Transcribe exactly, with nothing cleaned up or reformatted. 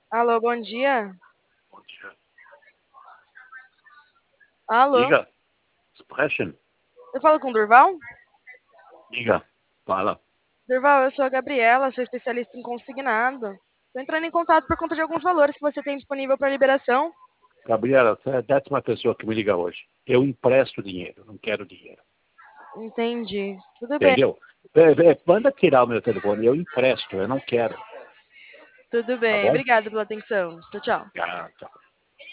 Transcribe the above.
Alô, bom dia. Bom dia. Alô, Diga, sprechen. eu falo com o Durval? Diga, fala. Durval, eu sou a Gabriela, sou especialista em consignado. Estou entrando em contato por conta de alguns valores que você tem disponível para liberação. Gabriela, você é a décima pessoa que me liga hoje. Eu empresto dinheiro, não quero dinheiro. Entendi. Tudo bem, Entendeu? É, é, manda tirar o meu telefone, eu empresto, eu não quero. tudo Tá bem. bom? Obrigada pela atenção. Tchau, tchau. Ah, tá.